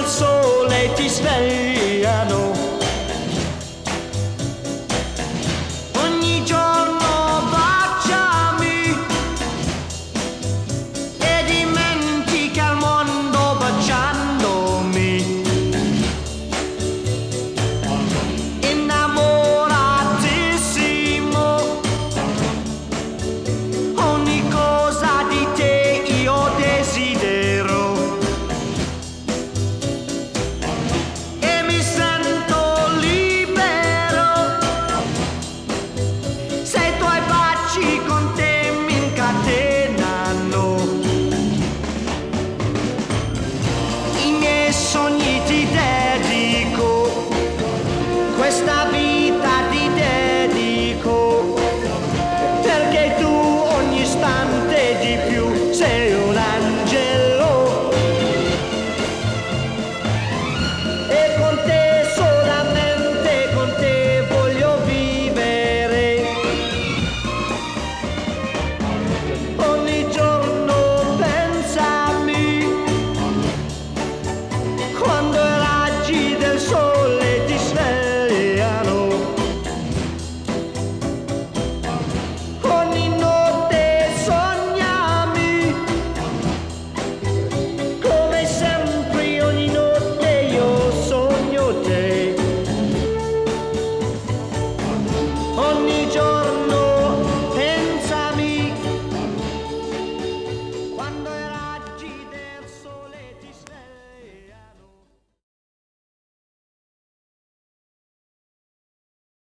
sole ti svegliano. Ogni giorno baciami e dimentica il mondo baciandomi. Innamoratissimo, ogni cosa di te io desidero. E mi sento libero se i tuoi baci con te mi incatenano. I miei sogni ti devo